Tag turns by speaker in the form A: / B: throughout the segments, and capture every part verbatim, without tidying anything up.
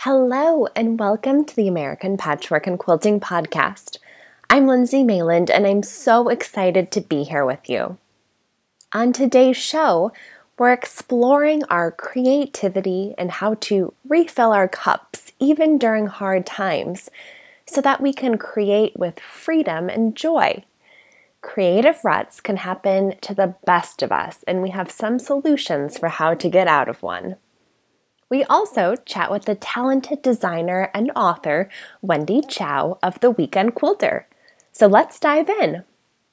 A: Hello, and welcome to the American Patchwork and Quilting Podcast. I'm Lindsay Mayland, and I'm so excited to be here with you. On today's show, we're exploring our creativity and how to refill our cups even during hard times so that we can create with freedom and joy. Creative ruts can happen to the best of us, and we have some solutions for how to get out of one. We also chat with the talented designer and author, Wendy Chow of The Weekend Quilter. So let's dive in.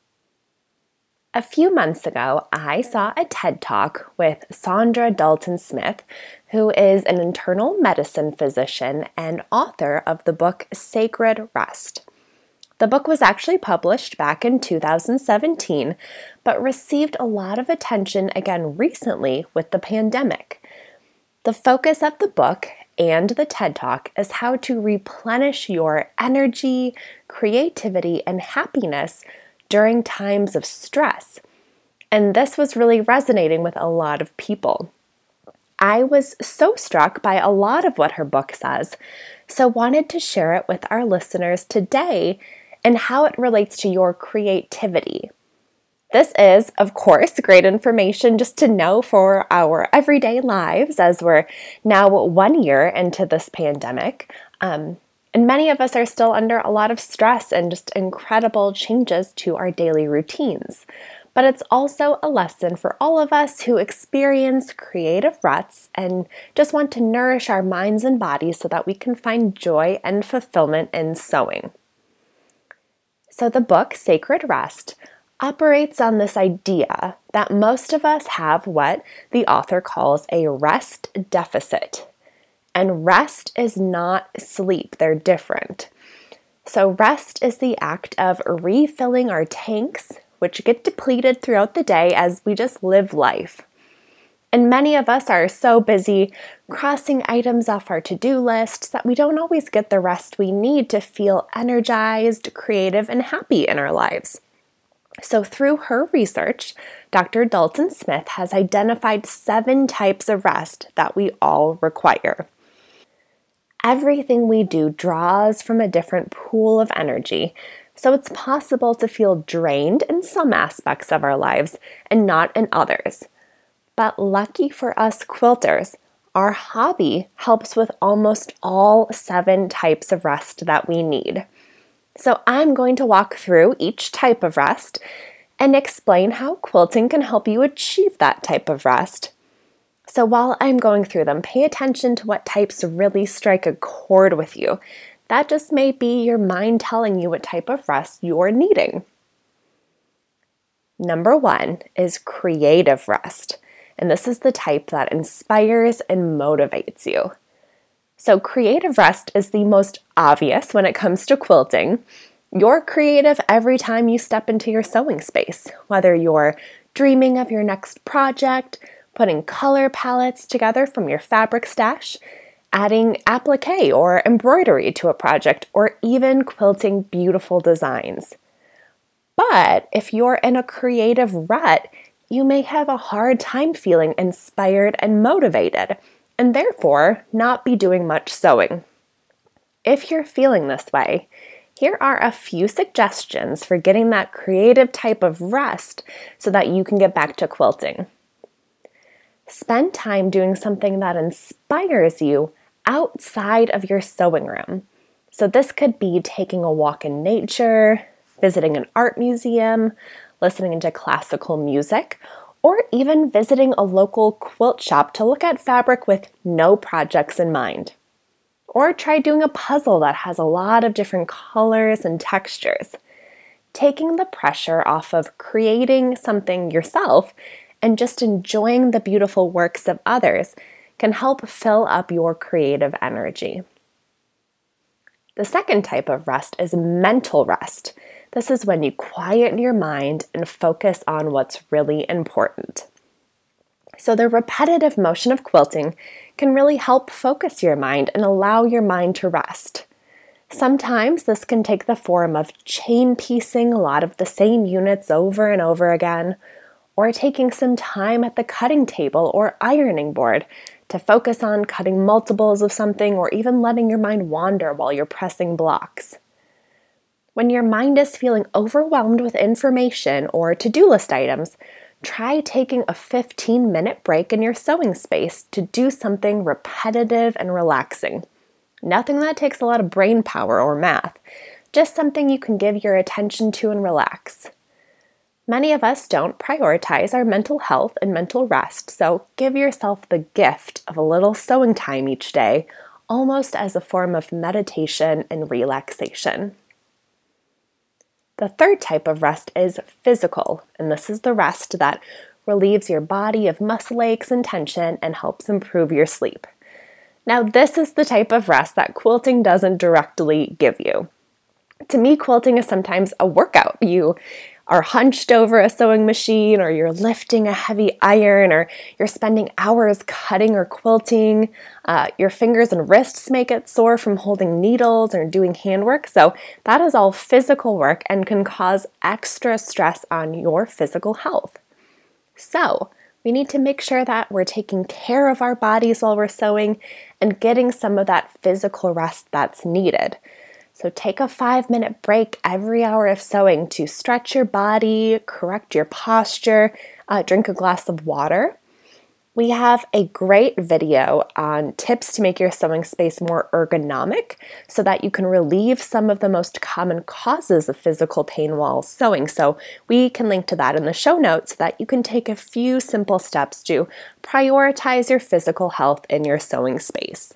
A: A few months ago, I saw a TED Talk with Saundra Dalton Smith, who is an internal medicine physician and author of the book Sacred Rest. The book was actually published back in two thousand seventeen, but received a lot of attention again recently with the pandemic. The focus of the book and the TED Talk is how to replenish your energy, creativity, and happiness during times of stress. And this was really resonating with a lot of people. I was so struck by a lot of what her book says, so wanted to share it with our listeners today and how it relates to your creativity. This is, of course, great information just to know for our everyday lives as we're now one year into this pandemic. Um, and many of us are still under a lot of stress and just incredible changes to our daily routines. But it's also a lesson for all of us who experience creative ruts and just want to nourish our minds and bodies so that we can find joy and fulfillment in sewing. So the book, Sacred Rest, operates on this idea that most of us have what the author calls a rest deficit. And rest is not sleep, they're different. So rest is the act of refilling our tanks, which get depleted throughout the day as we just live life. And many of us are so busy crossing items off our to-do list that we don't always get the rest we need to feel energized, creative, and happy in our lives. So through her research, Doctor Dalton Smith has identified seven types of rest that we all require. Everything we do draws from a different pool of energy, so it's possible to feel drained in some aspects of our lives and not in others. But lucky for us quilters, our hobby helps with almost all seven types of rest that we need. So I'm going to walk through each type of rest and explain how quilting can help you achieve that type of rest. So while I'm going through them, pay attention to what types really strike a chord with you. That just may be your mind telling you what type of rest you're needing. Number one is creative rest, and this is the type that inspires and motivates you. So creative rest is the most obvious when it comes to quilting. You're creative every time you step into your sewing space, whether you're dreaming of your next project, putting color palettes together from your fabric stash, adding applique or embroidery to a project, or even quilting beautiful designs. But if you're in a creative rut, you may have a hard time feeling inspired and motivated, and therefore not be doing much sewing. If you're feeling this way, here are a few suggestions for getting that creative type of rest so that you can get back to quilting. Spend time doing something that inspires you outside of your sewing room. So this could be taking a walk in nature, visiting an art museum, listening to classical music, or even visiting a local quilt shop to look at fabric with no projects in mind. Or try doing a puzzle that has a lot of different colors and textures. Taking the pressure off of creating something yourself and just enjoying the beautiful works of others can help fill up your creative energy. The second type of rest is mental rest. This is when you quiet your mind and focus on what's really important. So the repetitive motion of quilting can really help focus your mind and allow your mind to rest. Sometimes this can take the form of chain piecing a lot of the same units over and over again, or taking some time at the cutting table or ironing board to focus on cutting multiples of something, or even letting your mind wander while you're pressing blocks. When your mind is feeling overwhelmed with information or to-do list items, try taking a fifteen minute break in your sewing space to do something repetitive and relaxing. Nothing that takes a lot of brain power or math, just something you can give your attention to and relax. Many of us don't prioritize our mental health and mental rest, so give yourself the gift of a little sewing time each day, almost as a form of meditation and relaxation. The third type of rest is physical, and this is the rest that relieves your body of muscle aches and tension and helps improve your sleep. Now, this is the type of rest that quilting doesn't directly give you. To me, quilting is sometimes a workout. You are hunched over a sewing machine, or you're lifting a heavy iron, or you're spending hours cutting or quilting. Uh, your fingers and wrists make it sore from holding needles or doing handwork. So that is all physical work and can cause extra stress on your physical health. So we need to make sure that we're taking care of our bodies while we're sewing and getting some of that physical rest that's needed. So take a five minute break every hour of sewing to stretch your body, correct your posture, uh, drink a glass of water. We have a great video on tips to make your sewing space more ergonomic so that you can relieve some of the most common causes of physical pain while sewing. So we can link to that in the show notes so that you can take a few simple steps to prioritize your physical health in your sewing space.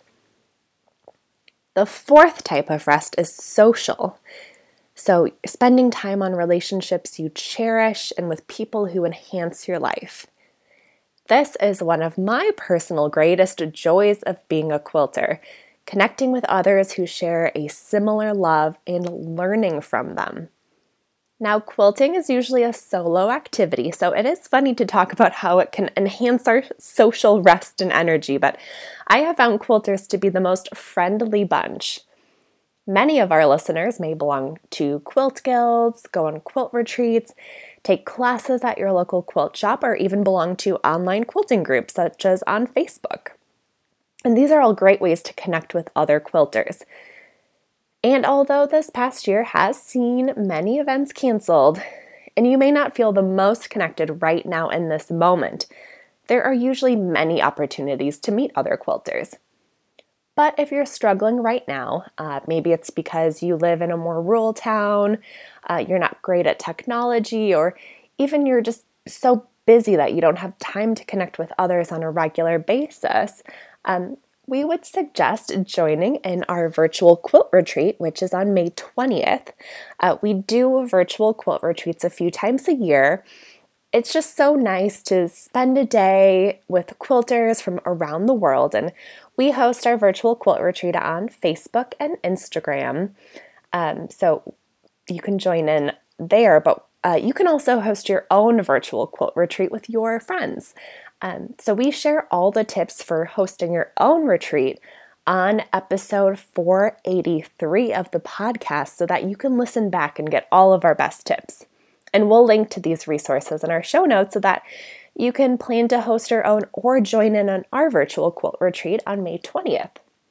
A: The fourth type of rest is social. So spending time on relationships you cherish and with people who enhance your life. This is one of my personal greatest joys of being a quilter, connecting with others who share a similar love and learning from them. Now, quilting is usually a solo activity, so it is funny to talk about how it can enhance our social rest and energy, but I have found quilters to be the most friendly bunch. Many of our listeners may belong to quilt guilds, go on quilt retreats, take classes at your local quilt shop, or even belong to online quilting groups such as on Facebook. And these are all great ways to connect with other quilters. And although this past year has seen many events canceled, and you may not feel the most connected right now in this moment, there are usually many opportunities to meet other quilters. But if you're struggling right now, uh, maybe it's because you live in a more rural town, uh, you're not great at technology, or even you're just so busy that you don't have time to connect with others on a regular basis, um, we would suggest joining in our virtual quilt retreat, which is on May twentieth. Uh, we do virtual quilt retreats a few times a year. It's just so nice to spend a day with quilters from around the world, and we host our virtual quilt retreat on Facebook and Instagram. Um, so you can join in there, but uh, you can also host your own virtual quilt retreat with your friends. Um, so we share all the tips for hosting your own retreat on episode four eighty-three of the podcast so that you can listen back and get all of our best tips. And we'll link to these resources in our show notes so that you can plan to host your own or join in on our virtual quilt retreat on May twentieth.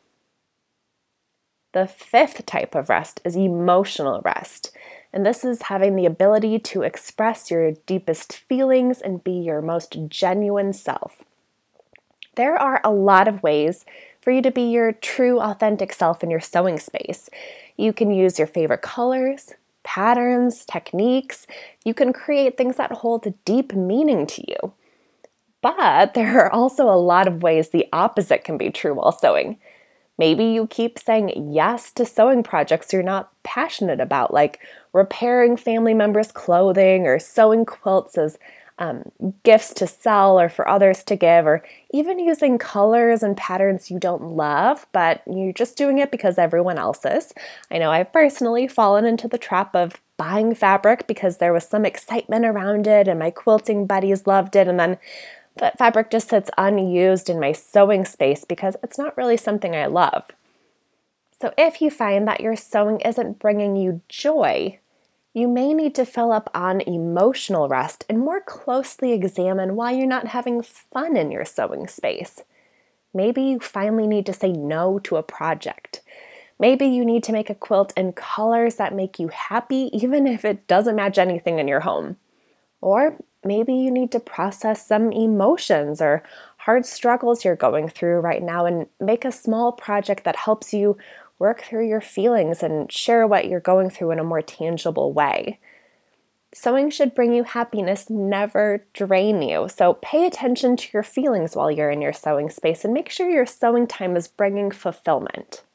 A: The fifth type of rest is emotional rest. And this is having the ability to express your deepest feelings and be your most genuine self. There are a lot of ways for you to be your true, authentic self in your sewing space. You can use your favorite colors, patterns, techniques. You can create things that hold a deep meaning to you. But there are also a lot of ways the opposite can be true while sewing. Maybe you keep saying yes to sewing projects you're not passionate about, like repairing family members' clothing or sewing quilts as um, gifts to sell or for others to give, or even using colors and patterns you don't love, but you're just doing it because everyone else is. I know I've personally fallen into the trap of buying fabric because there was some excitement around it and my quilting buddies loved it, and then that fabric just sits unused in my sewing space because it's not really something I love. So if you find that your sewing isn't bringing you joy, you may need to fill up on emotional rest and more closely examine why you're not having fun in your sewing space. Maybe you finally need to say no to a project. Maybe you need to make a quilt in colors that make you happy, even if it doesn't match anything in your home. Or maybe you need to process some emotions or hard struggles you're going through right now and make a small project that helps you work through your feelings and share what you're going through in a more tangible way. Sewing should bring you happiness, never drain you. So pay attention to your feelings while you're in your sewing space and make sure your sewing time is bringing fulfillment.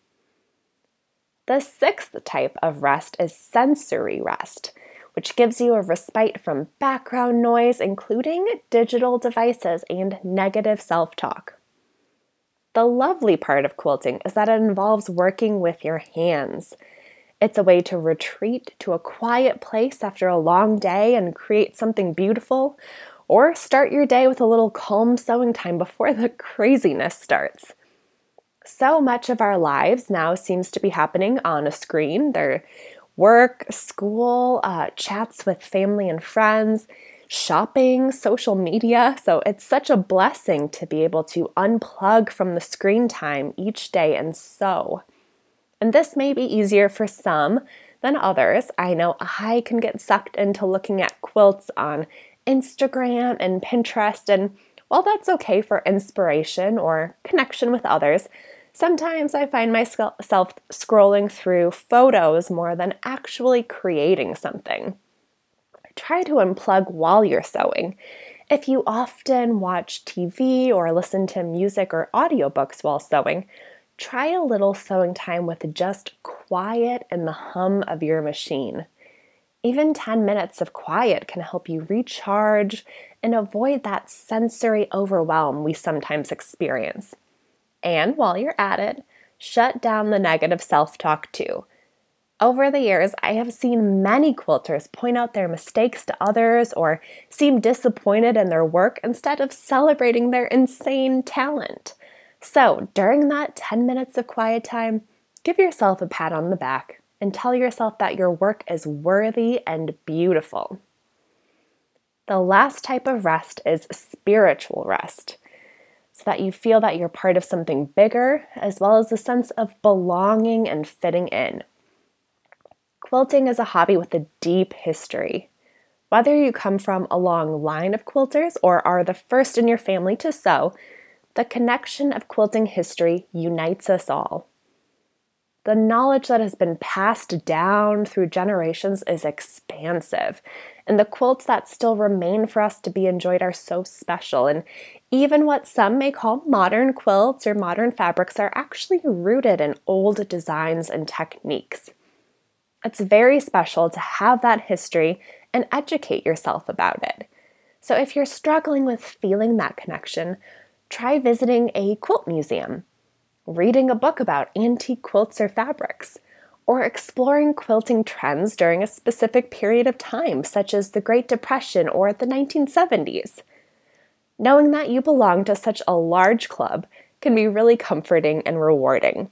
A: The sixth type of rest is sensory rest, which gives you a respite from background noise, including digital devices and negative self-talk. The lovely part of quilting is that it involves working with your hands. It's a way to retreat to a quiet place after a long day and create something beautiful, or start your day with a little calm sewing time before the craziness starts. So much of our lives now seems to be happening on a screen. Their work, school, uh, chats with family and friends, shopping, social media. So it's such a blessing to be able to unplug from the screen time each day and sew. And this may be easier for some than others. I know I can get sucked into looking at quilts on Instagram and Pinterest, and while that's okay for inspiration or connection with others, sometimes I find myself scrolling through photos more than actually creating something. Try to unplug while you're sewing. If you often watch T V or listen to music or audiobooks while sewing, try a little sewing time with just quiet and the hum of your machine. Even ten minutes of quiet can help you recharge and avoid that sensory overwhelm we sometimes experience. And while you're at it, shut down the negative self-talk too. Over the years, I have seen many quilters point out their mistakes to others or seem disappointed in their work instead of celebrating their insane talent. So, during that ten minutes of quiet time, give yourself a pat on the back and tell yourself that your work is worthy and beautiful. The last type of rest is spiritual rest, so that you feel that you're part of something bigger, as well as a sense of belonging and fitting in. Quilting is a hobby with a deep history. Whether you come from a long line of quilters or are the first in your family to sew, the connection of quilting history unites us all. The knowledge that has been passed down through generations is expansive, and the quilts that still remain for us to be enjoyed are so special. And even what some may call modern quilts or modern fabrics are actually rooted in old designs and techniques. It's very special to have that history and educate yourself about it. So if you're struggling with feeling that connection, try visiting a quilt museum, reading a book about antique quilts or fabrics, or exploring quilting trends during a specific period of time, such as the Great Depression or the nineteen seventies. Knowing that you belong to such a large club can be really comforting and rewarding.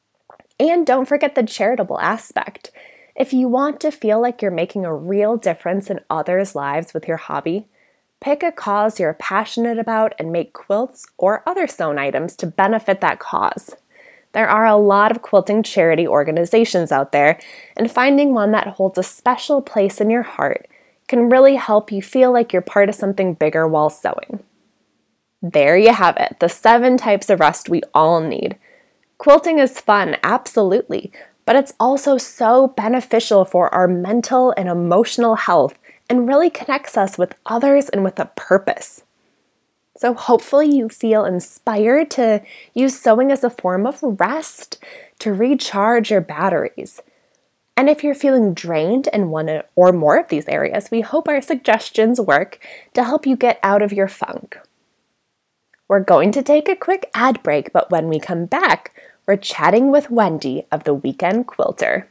A: And don't forget the charitable aspect. If you want to feel like you're making a real difference in others' lives with your hobby, pick a cause you're passionate about and make quilts or other sewn items to benefit that cause. There are a lot of quilting charity organizations out there, and finding one that holds a special place in your heart can really help you feel like you're part of something bigger while sewing. There you have it, the seven types of rest we all need. Quilting is fun, absolutely, but it's also so beneficial for our mental and emotional health and really connects us with others and with a purpose. So hopefully you feel inspired to use sewing as a form of rest to recharge your batteries. And if you're feeling drained in one or more of these areas, we hope our suggestions work to help you get out of your funk. We're going to take a quick ad break, but when we come back, we're chatting with Wendy of The Weekend Quilter.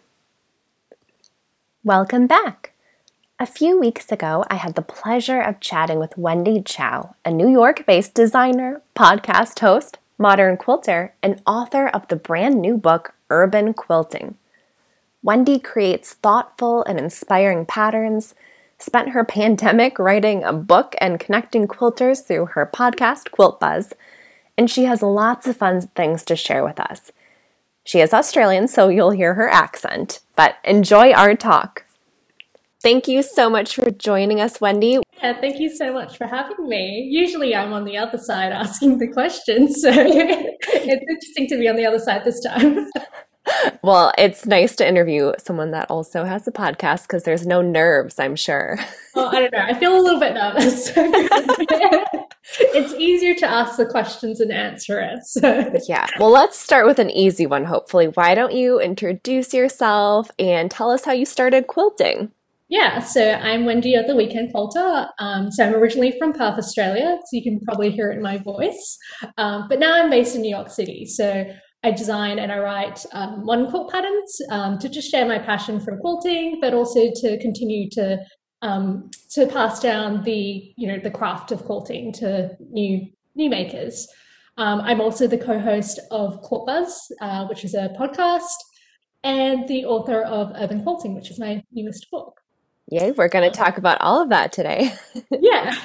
A: Welcome back. A few weeks ago, I had the pleasure of chatting with Wendy Chow, a New York-based designer, podcast host, modern quilter, and author of the brand new book, Urban Quilting. Wendy creates thoughtful and inspiring patterns, spent her pandemic writing a book and connecting quilters through her podcast, Quilt Buzz, and she has lots of fun things to share with us. She is Australian, so you'll hear her accent, but enjoy our talk. Thank you so much for joining us, Wendy.
B: Yeah, thank you so much for having me. Usually I'm on the other side asking the questions, so it's interesting to be on the other side this time.
A: Well, it's nice to interview someone that also has a podcast because there's no nerves, I'm sure.
B: Oh, I don't know. I feel a little bit nervous. It's easier to ask the questions and answer it. So.
A: Yeah. Well, let's start with an easy one, hopefully. Why don't you introduce yourself and tell us how you started quilting?
B: Yeah, so I'm Wendy of the Weekend Quilter. Um, so I'm originally from Perth, Australia, so you can probably hear it in my voice. Um, but now I'm based in New York City. So I design and I write um, modern quilt patterns um, to just share my passion for quilting, but also to continue to um, to pass down the you know the craft of quilting to new new makers. Um, I'm also the co-host of Quilt Buzz, uh, which is a podcast, and the author of Urban Quilting, which is my newest book.
A: Yay, we're going to talk about all of that today.
B: Yeah.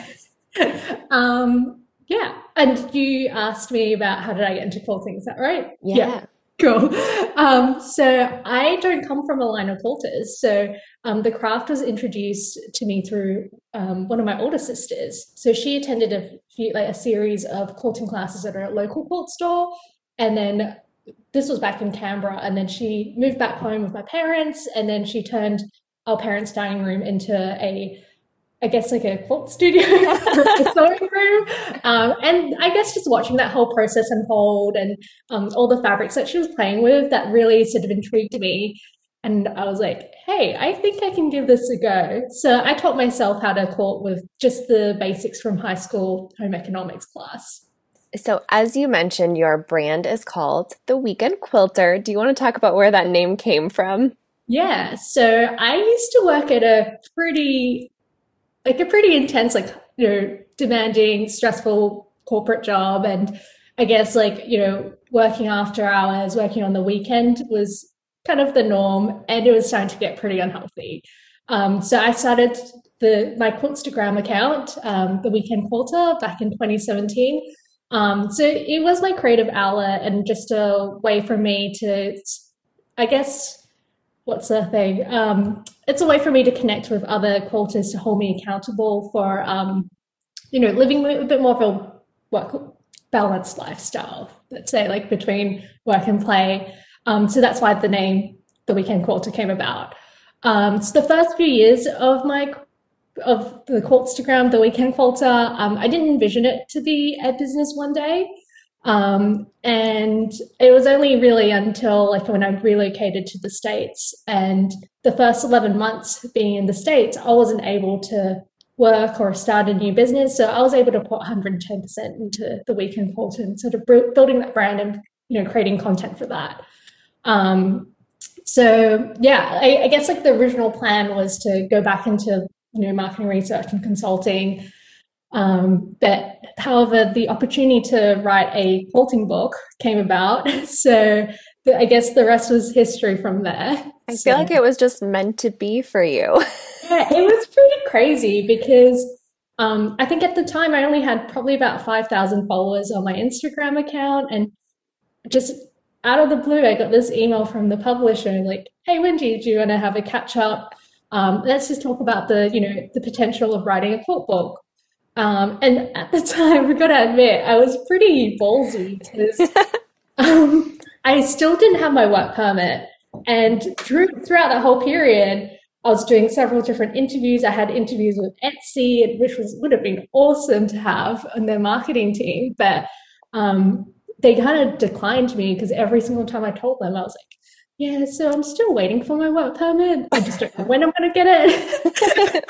B: Um, yeah. And you asked me about how did I get into quilting, is that right?
A: Yeah.
B: Yeah. Cool. Um, so I don't come from a line of quilters. So um, the craft was introduced to me through um, one of my older sisters. So she attended a few, like a series of quilting classes at a local quilt store. And then this was back in Canberra. And then she moved back home with my parents. And then she turned our parents' dining room into a, I guess, like a quilt studio, a sewing room. Um, and I guess just watching that whole process unfold and um, all the fabrics that she was playing with, that really sort of intrigued me. And I was like, hey, I think I can give this a go. So I taught myself how to quilt with just the basics from high school home economics class.
A: So as you mentioned, your brand is called The Weekend Quilter. Do you want to talk about where that name came from?
B: Yeah, so I used to work at a pretty, like a pretty intense, like, you know, demanding, stressful corporate job. And I guess like, you know, working after hours, working on the weekend was kind of the norm, and it was starting to get pretty unhealthy. Um, so I started the my Quiltstagram account, um, The Weekend Quilter, back in twenty seventeen. Um, so it was my creative outlet and just a way for me to, I guess, what's the thing? Um, it's a way for me to connect with other quilters to hold me accountable for, um, you know, living a bit more of a work balanced lifestyle, let's say, like between work and play. Um, so that's why the name The Weekend Quilter came about. Um, so the first few years of my of the Quiltstagram, The Weekend Quilter, um, I didn't envision it to be a business one day. Um, and it was only really until like when I relocated to the States, and the first eleven months being in the States, I wasn't able to work or start a new business. So I was able to put one hundred ten percent into The Weekend Quilter and sort of building that brand and, you know, creating content for that. Um, so yeah, I, I guess like the original plan was to go back into, you know, marketing research and consulting. Um, but however, the opportunity to write a quilting book came about. So the, I guess the rest was history from there.
A: I
B: so,
A: feel like it was just meant to be for you.
B: Yeah, it was pretty crazy because um, I think at the time I only had probably about five thousand followers on my Instagram account. And just out of the blue, I got this email from the publisher like, hey, Wendy, do you want to have a catch up? Um, let's just talk about the, you know, the potential of writing a quilt book. Um, and at the time, we got to admit, I was pretty ballsy because um, I still didn't have my work permit. And through, throughout that whole period, I was doing several different interviews. I had interviews with Etsy, which was would have been awesome to have on their marketing team. But um, they kind of declined me because every single time I told them, I was like, yeah, so I'm still waiting for my work permit. I just don't know when I'm going to get it.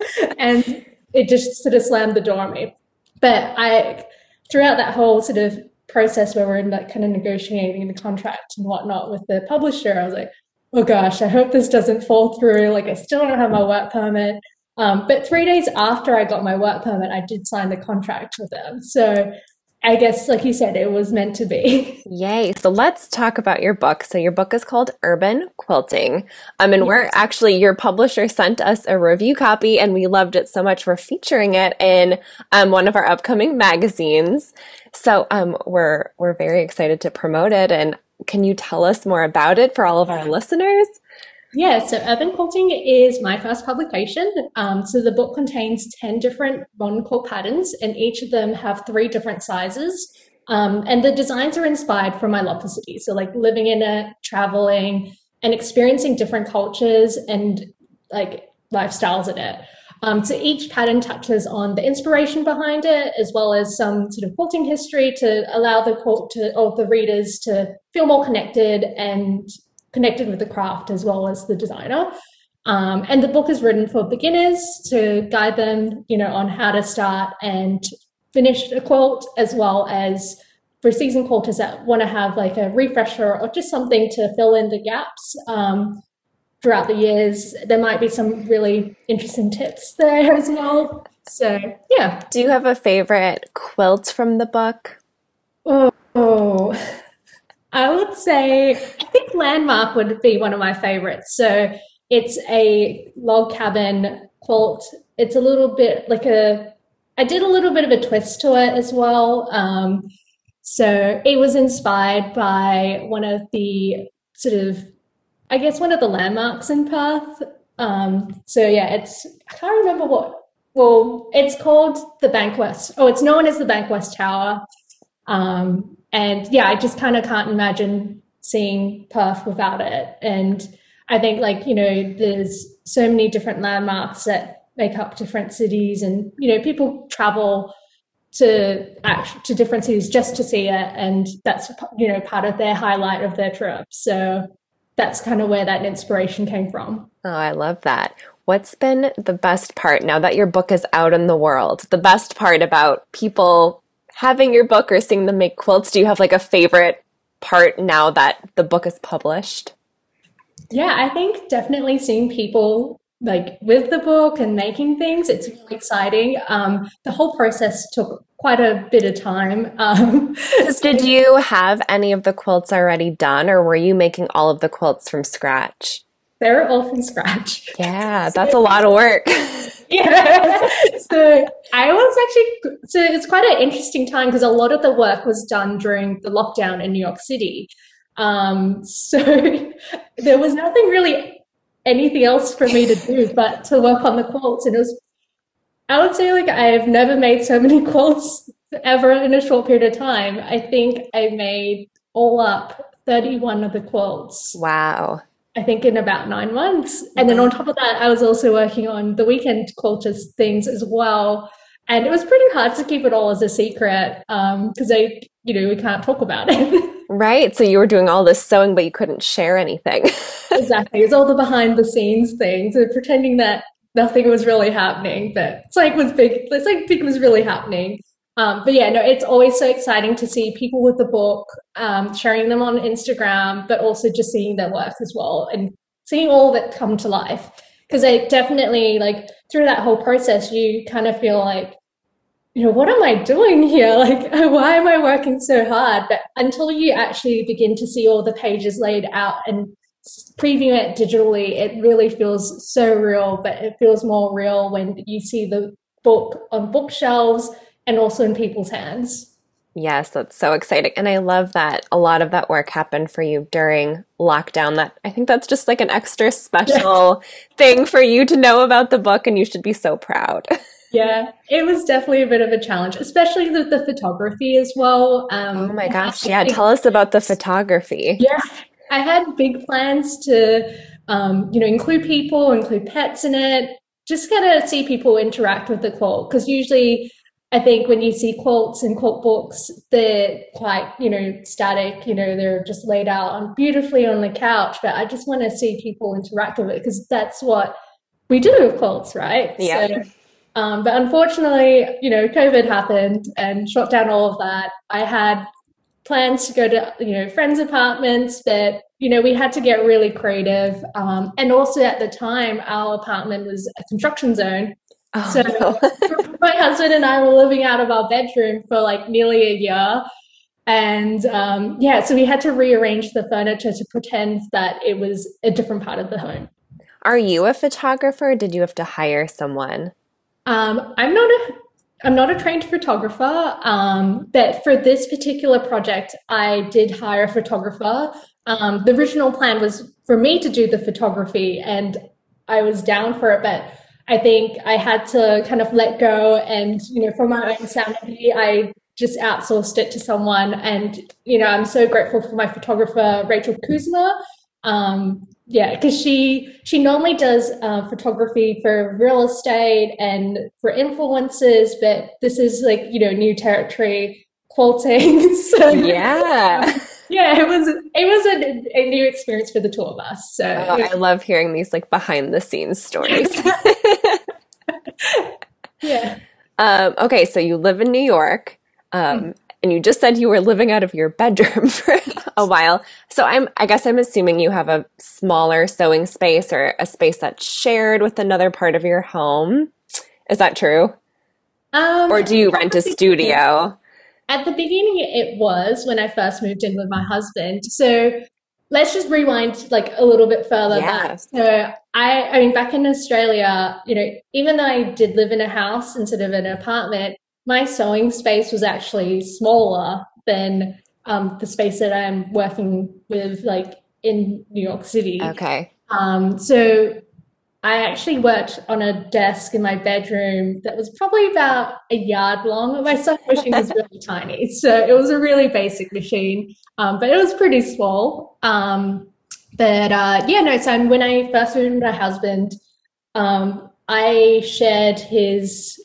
B: And it just sort of slammed the door on me. But I, throughout that whole sort of process where we're in that kind of negotiating the contract and whatnot with the publisher, I was like, oh gosh, I hope this doesn't fall through. Like I still don't have my work permit. Um, but three days after I got my work permit, I did sign the contract with them. So I guess, like you said, it was meant to be.
A: Yay. So let's talk about your book. So your book is called Urban Quilting. Um, and we're
B: Yes.
A: actually, your publisher sent us a review copy and we loved it so much. We're featuring it in um, one of our upcoming magazines. So um, we're, we're very excited to promote it. And can you tell us more about it for all of our listeners?
B: Yeah, so Urban Quilting is my first publication. Um, so the book contains ten different modern quilt patterns, and each of them have three different sizes. Um, and the designs are inspired from my love for cities. So like living in it, traveling, and experiencing different cultures and like lifestyles in it. Um, so each pattern touches on the inspiration behind it, as well as some sort of quilting history to allow the quilt to, or the readers to feel more connected and connected with the craft as well as the designer. Um, and the book is written for beginners to guide them, you know, on how to start and finish a quilt, as well as for seasoned quilters that want to have like a refresher or just something to fill in the gaps um, throughout the years. There might be some really interesting tips there as well. So, yeah.
A: Do you have a favorite quilt from the book?
B: Oh, oh. I would say, I think Landmark would be one of my favorites. So it's a log cabin quilt. It's a little bit like a, I did a little bit of a twist to it as well. Um, so it was inspired by one of the sort of, I guess, one of the landmarks in Perth. Um, so yeah, it's, I can't remember what, well, it's called the Bankwest. Oh, it's known as the Bankwest Tower. Um, and yeah, I just kind of can't imagine seeing Perth without it. And I think like, you know, there's so many different landmarks that make up different cities, and, you know, people travel to act, to different cities just to see it. And that's, you know, part of their highlight of their trip. So that's kind of where that inspiration came from.
A: Oh, I love that. What's been the best part now that your book is out in the world? The best part about people having your book or seeing them make quilts? Do you have like a favorite part now that the book is published?
B: Yeah, I think definitely seeing people like with the book and making things, it's really exciting. Um, the whole process took quite a bit of time. Um,
A: Did you have any of the quilts already done, or were you making all of the quilts from scratch?
B: They're all from scratch.
A: Yeah, that's a lot of work.
B: Yeah. So I was actually, so it's quite an interesting time because a lot of the work was done during the lockdown in New York City. Um, so there was nothing really, anything else for me to do but to work on the quilts. And it was, I would say like I've never made so many quilts ever in a short period of time. I think I made all up thirty-one of the quilts.
A: Wow.
B: I think in about nine months. And then on top of that, I was also working on the weekend quilters things as well. And it was pretty hard to keep it all as a secret because um, I, you know, we can't talk about it.
A: Right. So you were doing all this sewing, but you couldn't share anything.
B: Exactly. It's all the behind the scenes things and pretending that nothing was really happening. But it's like was big, it's like big was really happening. Um, but yeah, no, it's always so exciting to see people with the book, um, sharing them on Instagram, but also just seeing their work as well and seeing all that come to life. Because I definitely, like, through that whole process, you kind of feel like, you know, what am I doing here? Like, why am I working so hard? But until you actually begin to see all the pages laid out and preview it digitally, it really feels so real, but it feels more real when you see the book on bookshelves and also in people's hands.
A: Yes, that's so exciting. And I love that a lot of that work happened for you during lockdown. That I think that's just like an extra special thing for you to know about the book, and you should be so proud.
B: Yeah, it was definitely a bit of a challenge, especially with the photography as well. Um,
A: oh my gosh, yeah. Tell us about the photography.
B: Yeah, I had big plans to, um, you know, include people, include pets in it, just kind of see people interact with the quilt. Because usually I think when you see quilts and quilt books, they're quite, you know, static, you know, they're just laid out on beautifully on the couch. But I just want to see people interact with it because that's what we do with quilts, right?
A: Yeah.
B: So, um, but unfortunately, you know, COVID happened and shut down all of that. I had plans to go to, you know, friends' apartments, but, you know, we had to get really creative. Um, and also at the time, our apartment was a construction zone.
A: Oh,
B: so
A: no.
B: my husband and I were living out of our bedroom for like nearly a year. And um, yeah, so we had to rearrange the furniture to pretend that it was a different part of the home.
A: Are you a photographer? Or did you have to hire someone?
B: Um, I'm not a I'm not a trained photographer, um, but for this particular project, I did hire a photographer. Um, the original plan was for me to do the photography, and I was down for it, but I think I had to kind of let go, and you know, for my own sanity, I just outsourced it to someone. And you know, I'm so grateful for my photographer, Rachel Kuzma. Um, yeah, because she she normally does uh, photography for real estate and for influencers, but this is like you know new territory, quilting. So
A: Yeah.
B: um, yeah, it was it was a, a new experience for the two of us. So
A: Oh,
B: it
A: I love hearing these like behind the scenes stories.
B: yeah.
A: Um, okay, so you live in New York, um, and you just said you were living out of your bedroom for a while. So I'm, I guess I'm assuming you have a smaller sewing space or a space that's shared with another part of your home. Is that true?
B: Um,
A: Or do you rent a studio?
B: At the beginning, it was when I first moved in with my husband. So let's just rewind like a little bit further back.
A: Yeah.
B: So I, I mean, back in Australia, you know, even though I did live in a house instead of an apartment, my sewing space was actually smaller than um, the space that I'm working with, like in New York City.
A: Okay.
B: Um, so I actually worked on a desk in my bedroom that was probably about a yard long. My sewing machine was really tiny, so it was a really basic machine, um, but it was pretty small. Um, but uh, yeah, no. So when I first moved with my husband, um, I shared his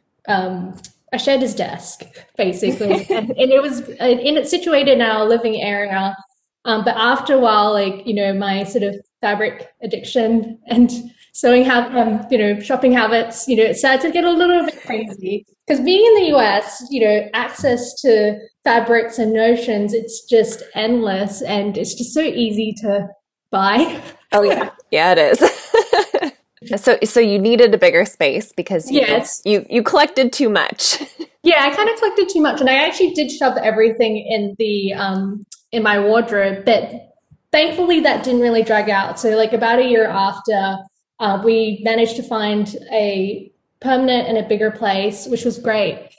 B: um, I shared his desk basically, and, and it was in it's situated in our living area. Um, but after a while, like you know, my sort of fabric addiction and sewing habit, um, you know, shopping habits, you know, it started to get a little bit crazy. Because being in the U S, you know, access to fabrics and notions, it's just endless, and it's just so easy to buy.
A: Oh yeah. Yeah, it is. So so you needed a bigger space because you
B: Yes.
A: you you collected too much.
B: Yeah, I kind of collected too much, and I actually did shove everything in the um in my wardrobe, but thankfully that didn't really drag out. So like about a year after, uh, we managed to find a permanent and a bigger place, which was great.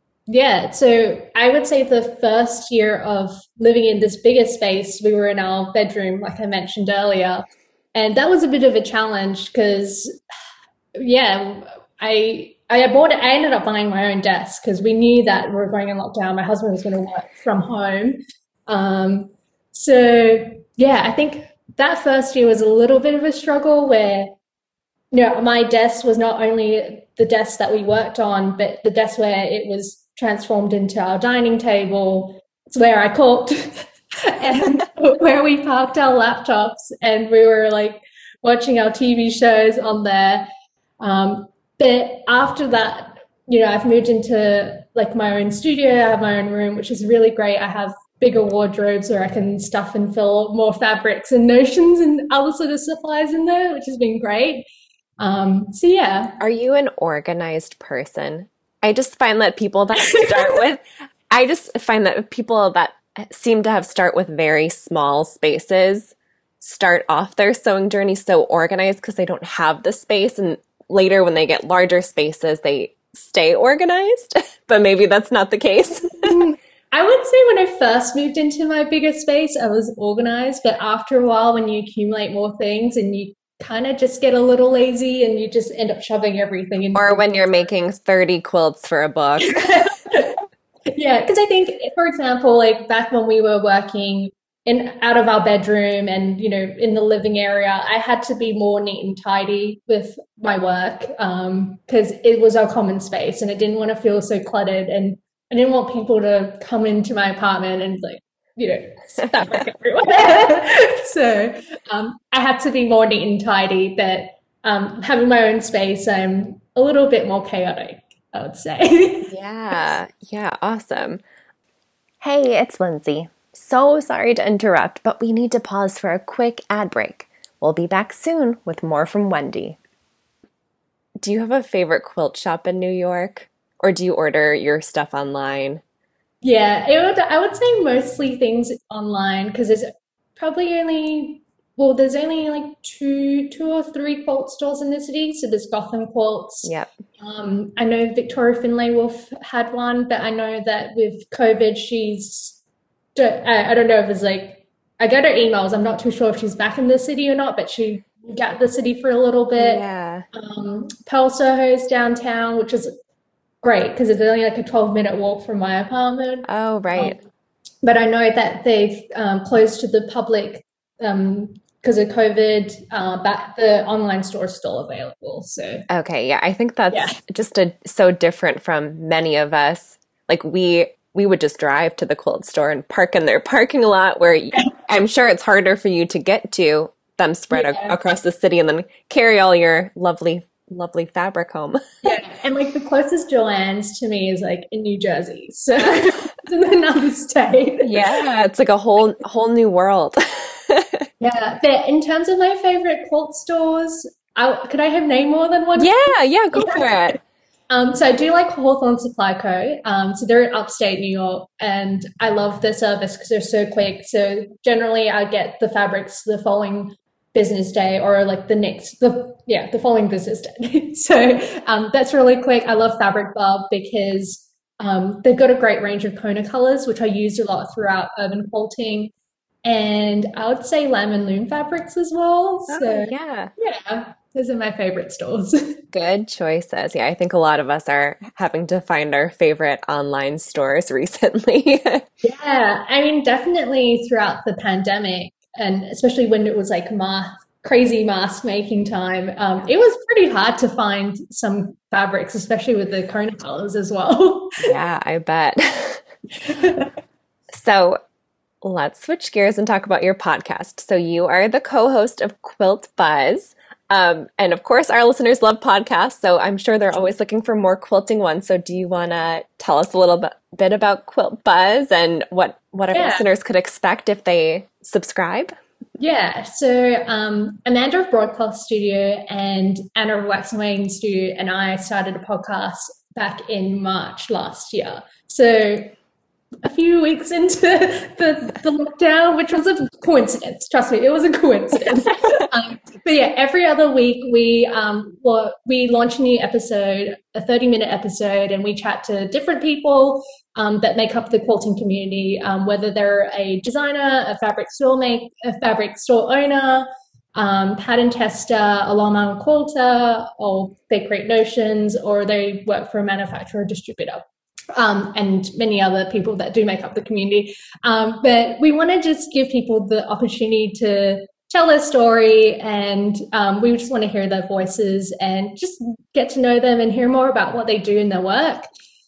B: Yeah, so I would say the first year of living in this bigger space, we were in our bedroom, like I mentioned earlier, and that was a bit of a challenge because yeah, I I bought it. I ended up buying my own desk because we knew that we were going in lockdown. My husband was going to work from home. Um, so yeah, I think that first year was a little bit of a struggle where you know my desk was not only the desk that we worked on, but the desk where it was transformed into our dining table. It's where I cooked and where we parked our laptops, and we were like watching our T V shows on there. Um, but after that, you know, I've moved into like my own studio. I have my own room, which is really great. I have bigger wardrobes where I can stuff and fill more fabrics and notions and other sort of supplies in there, which has been great. Um, so yeah.
A: Are you an organized person? I just find that people that start with, I just find that people that seem to have start with very small spaces start off their sewing journey so organized because they don't have the space. And later when they get larger spaces, they stay organized. But maybe that's not the case.
B: I would say when I first moved into my bigger space, I was organized. But after a while, when you accumulate more things and you kind of just get a little lazy and you just end up shoving everything in.
A: Or when you're making thirty quilts for a book.
B: Yeah, because I think, for example, like back when we were working in out of our bedroom and you know in the living area, I had to be more neat and tidy with my work because um, it was our common space, and I didn't want to feel so cluttered, and I didn't want people to come into my apartment and like you know fabric everywhere. So um, I had to be more neat and tidy, but um, having my own space, I'm a little bit more chaotic, I would say.
A: Yeah, yeah, awesome. Hey, it's Lindsay. So sorry to interrupt, but we need to pause for a quick ad break. We'll be back soon with more from Wendy. do you have a favorite quilt shop in New York? Or do you order your stuff online?
B: Yeah, it would, I would say mostly things online because there's probably only, well, there's only like two, two or three quilt stores in the city. So there's Gotham Quilts.
A: Yep.
B: Um, I know Victoria Finlay Wolf had one, but I know that with COVID, she's, I, I don't know if it's like, I get her emails. I'm not too sure if she's back in the city or not, but she got the city for a little bit.
A: Yeah.
B: Um, Pearl Soho's downtown, which is great because it's only like a twelve minute walk from my apartment.
A: Oh,
B: Um,
A: right.
B: but I know that they've um, closed to the public um, because of COVID, uh, but the online store is still available. So,
A: Okay, yeah, I think
B: yeah.
A: that's just a so different from many of us. Like we we would just drive to the quilt store and park in their parking lot where y- I'm sure it's harder for you to get to them spread a
B: Yeah.
A: across the city and then carry all your lovely lovely fabric home.
B: Yeah. And like the closest Joann's to me is like in New Jersey. So it's in another state.
A: Yeah, it's like a whole whole new world.
B: Yeah. But in terms of my favorite quilt stores, I, could I have name more than one?
A: Yeah, yeah, go for it.
B: Um, so I do like Hawthorne Supply Co. Um, so they're in upstate New York, and I love their service because they're so quick. So generally, I get the fabrics the following business day, or like the next, the yeah, the following business day. So um, that's really quick. I love Fabric Bub because um, they've got a great range of Kona colors, which I use a lot throughout urban quilting, and I would say Lamb and Loom fabrics as well.
A: Oh,
B: So
A: yeah.
B: yeah, those are my favorite stores.
A: Good choices. Yeah, I think a lot of us are having to find our favorite online stores recently.
B: Yeah, I mean, definitely throughout the pandemic, and especially when it was like mask, crazy mask making time, um, it was pretty hard to find some fabrics, especially with the Kona colors as well.
A: Yeah, I bet. So let's switch gears and talk about your podcast. So you are the co-host of Quilt Buzz. Um, and of course, our listeners love podcasts, so I'm sure they're always looking for more quilting ones. So do you want to tell us a little bit, bit about Quilt Buzz and what, what our
B: Yeah.
A: listeners could expect if they subscribe?
B: Yeah, so um, Amanda of Broadcast Studio and Anna of Wax and Wayne Studio and I started a podcast back in March last year. So a few weeks into the, the lockdown, which was a coincidence. Trust me, it was a coincidence. um, but yeah, every other week we um, well, we launch a new episode, a thirty minute episode, and we chat to different people um, that make up the quilting community, um, whether they're a designer, a fabric store make, a fabric store owner, um, pattern tester, a Longmont quilter, or they create notions, or they work for a manufacturer or distributor um, and many other people that do make up the community. Um, but we want to just give people the opportunity to tell their story, and um, we just want to hear their voices and just get to know them and hear more about what they do in their work.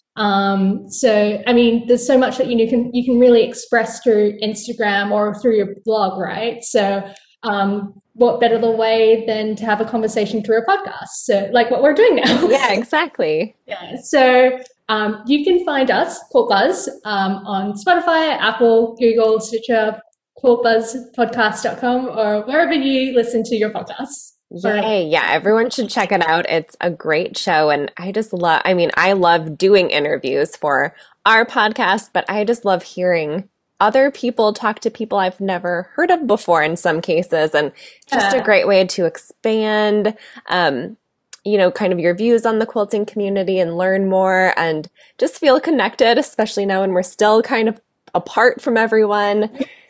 B: Um, so, I mean, there's so much that you can you can really express through Instagram or through your blog, right? So, um, what better the way than to have a conversation through a podcast? So, like what we're doing now.
A: Yeah, exactly.
B: Yeah. So, um, you can find us, Quilt Buzz, um, on Spotify, Apple, Google, Stitcher, quilt buzz podcast dot com, or wherever you listen to your podcasts.
A: Yay. Yeah, everyone should check it out. It's a great show. And I just love, I mean, I love doing interviews for our podcast, but I just love hearing other people talk to people I've never heard of before in some cases. And just
B: Yeah.
A: a great way to expand, um, you know, kind of your views on the quilting community and learn more and just feel connected, especially now when we're still kind of apart from everyone.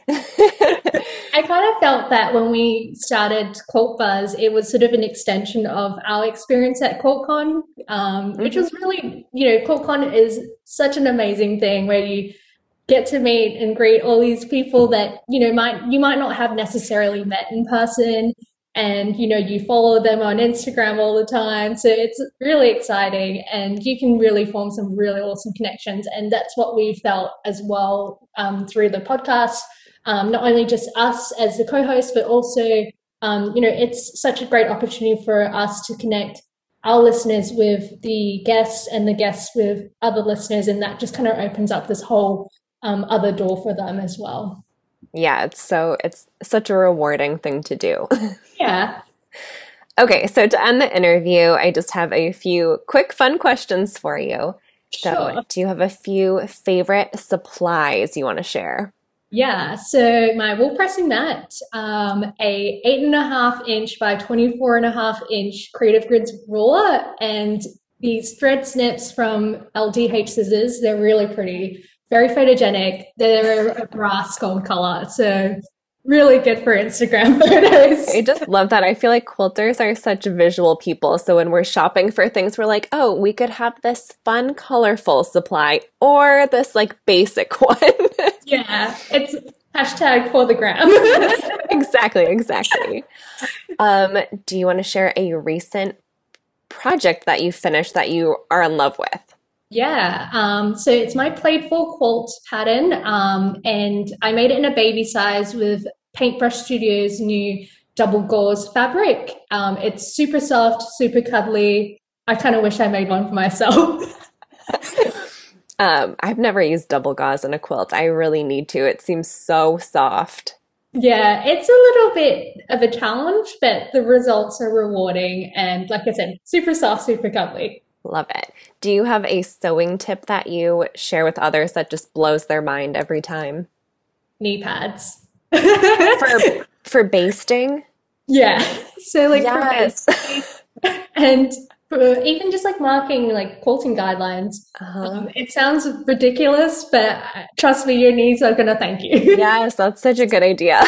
B: I kind of felt that when we started Quilt Buzz, it was sort of an extension of our experience at QuiltCon, um, which was really, you know, QuiltCon is such an amazing thing where you get to meet and greet all these people that, you know, might you might not have necessarily met in person, and, you know, you follow them on Instagram all the time. So it's really exciting, and you can really form some really awesome connections. And that's what we felt as well um, through the podcast. Um, not only just us as the co-host, but also, um, you know, it's such a great opportunity for us to connect our listeners with the guests and the guests with other listeners. And that just kind of opens up this whole um, other door for them as well.
A: Yeah, it's so, it's such a rewarding thing to do.
B: Yeah.
A: Okay, so to end the interview, I just have a few quick fun questions for you. So,
B: Sure.
A: do you have a few favorite supplies you want to share?
B: Yeah, so my wool pressing mat, um, a eight and a half inch by twenty-four and a half inch Creative Grids ruler, and these thread snips from L D H scissors. They're really pretty, very photogenic. They're a brass gold color, so really good for Instagram
A: I
B: photos.
A: just love that. I feel like quilters are such visual people. So when we're shopping for things, we're like, oh, we could have this fun, colorful supply or this like basic one.
B: Yeah, it's hashtag for the gram.
A: Exactly, exactly. Um, do you want to share a recent project that you finished that you are in love with?
B: Yeah, um, so it's my Playful quilt pattern, um, and I made it in a baby size with Paintbrush Studios' new double gauze fabric. Um, it's super soft, super cuddly. I kind of wish I made one for myself.
A: Um, I've never used double gauze in a quilt. I really need to. It seems so soft.
B: Yeah, it's a little bit of a challenge, but the results are rewarding. And like I said, super soft, super cuddly.
A: Love it. Do you have a sewing tip that you share with others that just blows their mind every time?
B: Knee pads.
A: For for basting?
B: Yeah. So like for
A: Yes.
B: basically, and for even just like marking like quilting guidelines,
A: Uh-huh.
B: um, it sounds ridiculous, but uh, trust me, your knees are gonna thank you.
A: Yes, that's such a good idea.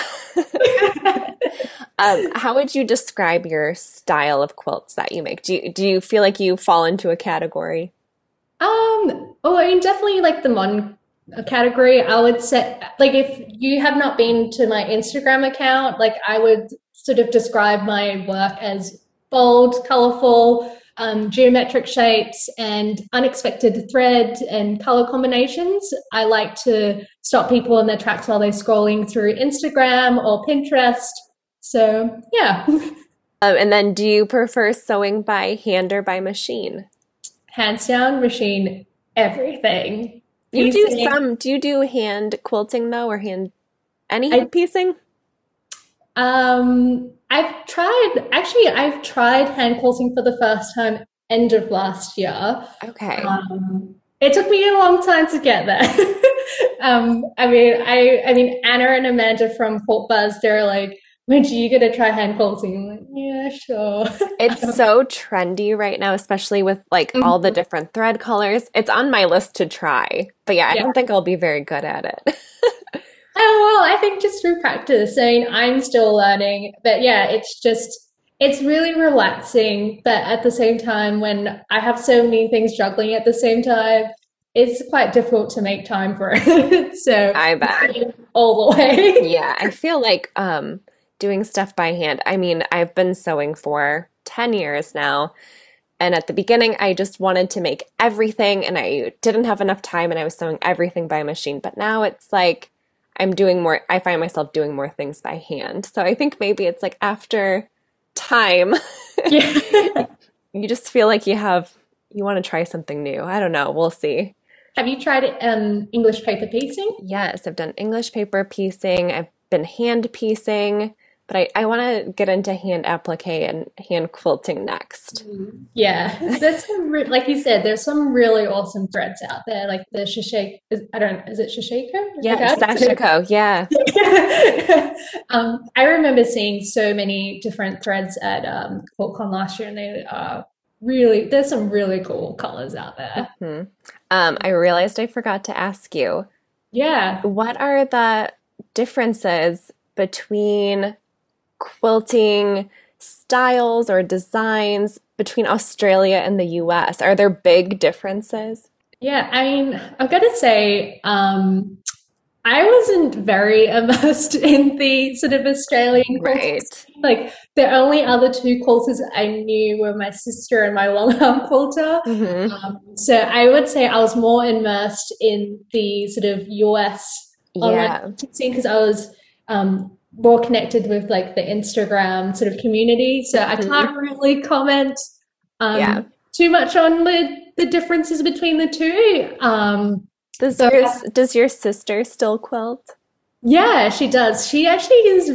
A: Um, how would you describe your style of quilts that you make? Do you, do you feel like you fall into a category?
B: Um, oh, I mean, definitely like the modern category. I would say, like, if you have not been to my Instagram account, like, I would sort of describe my work as bold, colorful, um, geometric shapes, and unexpected thread and color combinations. I like to stop people in their tracks while they're scrolling through Instagram or Pinterest. So, yeah,
A: Um, and then do you prefer sewing by hand or by machine?
B: hands down, machine, everything.
A: You do
B: Piecing.
A: some, do you do hand quilting though, or hand any
B: I
A: hand piecing?
B: Um, I've tried, actually, I've tried hand quilting for the first time end of last year.
A: Okay.
B: Um, it took me a long time to get there. Um, I mean, I, I mean, Anna and Amanda from Quilt Buzz, they're like, when are you gonna try hand quilting? I'm like, yeah, sure.
A: It's so trendy right now, especially with like all the
B: Mhm.
A: different thread colors. It's on my list to try, but yeah, I
B: Yeah.
A: don't think I'll be very good at it.
B: Oh, well, I think just through practice. I mean, I'm still learning, but yeah, it's just, it's really relaxing. But at the same time, when I have so many things juggling at the same time, it's quite difficult to make time for it. So,
A: I bet.
B: all the way.
A: Yeah, I feel like um doing stuff by hand. I mean, I've been sewing for ten years now, and at the beginning I just wanted to make everything and I didn't have enough time and I was sewing everything by machine. But now it's like I'm doing more, I find myself doing more things by hand. So I think maybe it's like after time,
B: Yeah.
A: you just feel like you have you want to try something new. I don't know, we'll see.
B: Have you tried um, English paper piecing?
A: Yes, I've done English paper piecing. I've been hand piecing, but I, I want to get into hand applique and hand quilting next.
B: Yeah, there's some re like you said, there's some really awesome threads out there, like the Shishake. Is, I don't, is it Shishako? I
A: Yeah,
B: forgot.
A: sashiko. Yeah.
B: Um, I remember seeing so many different threads at um, QuiltCon last year, and they are really, there's some really cool colors out there.
A: Hmm. Um, I realized I forgot to ask you,
B: Yeah.
A: what are the differences between quilting styles or designs between Australia and the U S? Are there big differences?
B: Yeah, I mean, I've got to say, um, I wasn't very immersed in the sort of Australian quilting
A: Right.
B: scene. Like, the only other two quilters I knew were my sister and my long arm quilter.
A: Hmm.
B: Um, so I would say I was more immersed in the sort of U S online
A: Yeah.
B: quilting scene because I was um, more connected with like the Instagram sort of community. So I
A: Hmm.
B: can't really comment
A: Yeah.
B: um, too much on the, the differences between the two. Um,
A: Does
B: so
A: yours does your sister still quilt?
B: yeah, she does. She actually is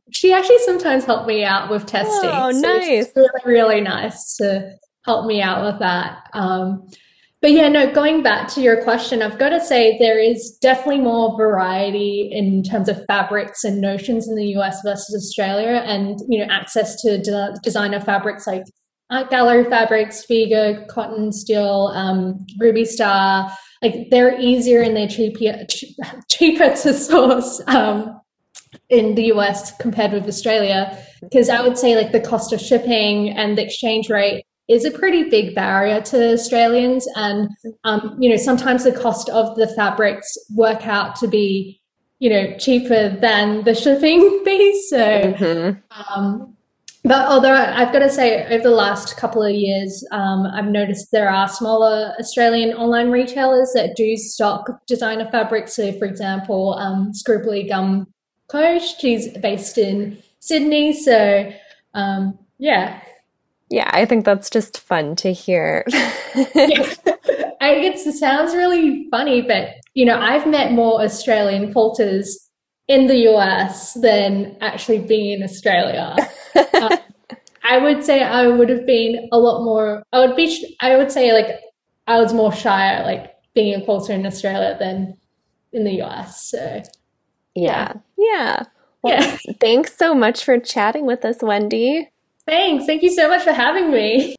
B: she actually sometimes helped me out with testing.
A: Oh,
B: So she's
A: nice.
B: really, really nice to help me out with that. Um, but yeah, no, going back to your question, I've got to say there is definitely more variety in terms of fabrics and notions in the U S versus Australia, and you know, access to de- designer fabrics like Art Gallery fabrics, Figo, Cotton, Steel, um, Ruby Star. Like they're easier and they're cheaper, cheaper to source. Um, in the U S compared with Australia, because I would say like the cost of shipping and the exchange rate is a pretty big barrier to Australians. And, um, you know, sometimes the cost of the fabrics work out to be, you know, cheaper than the shipping fee. So,
A: Mm-hmm.
B: um, but although I've got to say, over the last couple of years, um, I've noticed there are smaller Australian online retailers that do stock designer fabrics. So, for example, um, Scribbly Gum Coach, she's based in Sydney. So, um, yeah.
A: Yeah, I think that's just fun to hear.
B: Yeah. I guess it sounds really funny, but you know, I've met more Australian quilters in the U S than actually being in Australia. Um, I would say I would have been a lot more, I would be, I would say like I was more shy, like being a quilter in Australia than in the U S. So,
A: Yeah,
B: yeah.
A: yeah. Well,
B: Yeah.
A: thanks so much for chatting with us, Wendy.
B: Thanks. Thank you so much for having me.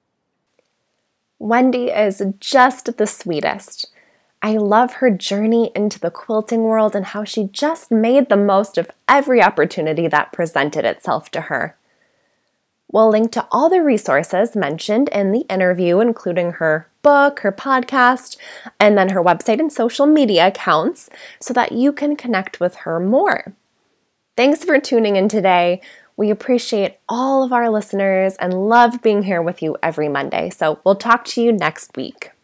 A: Wendy is just the sweetest. I love her journey into the quilting world and how she just made the most of every opportunity that presented itself to her. We'll link to all the resources mentioned in the interview, including her book, her podcast, and then her website and social media accounts, so that you can connect with her more. Thanks for tuning in today. We appreciate all of our listeners and love being here with you every Monday. So we'll talk to you next week.